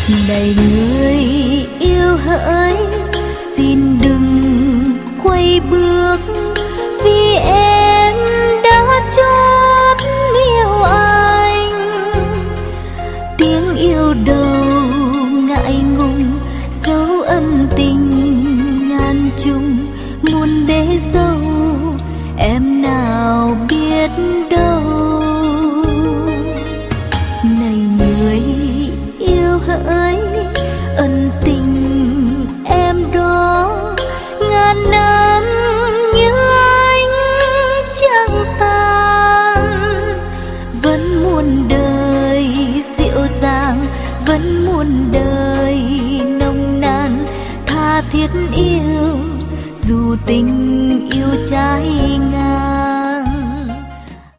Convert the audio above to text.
Này người yêu hỡi, xin đừng quay bước vì em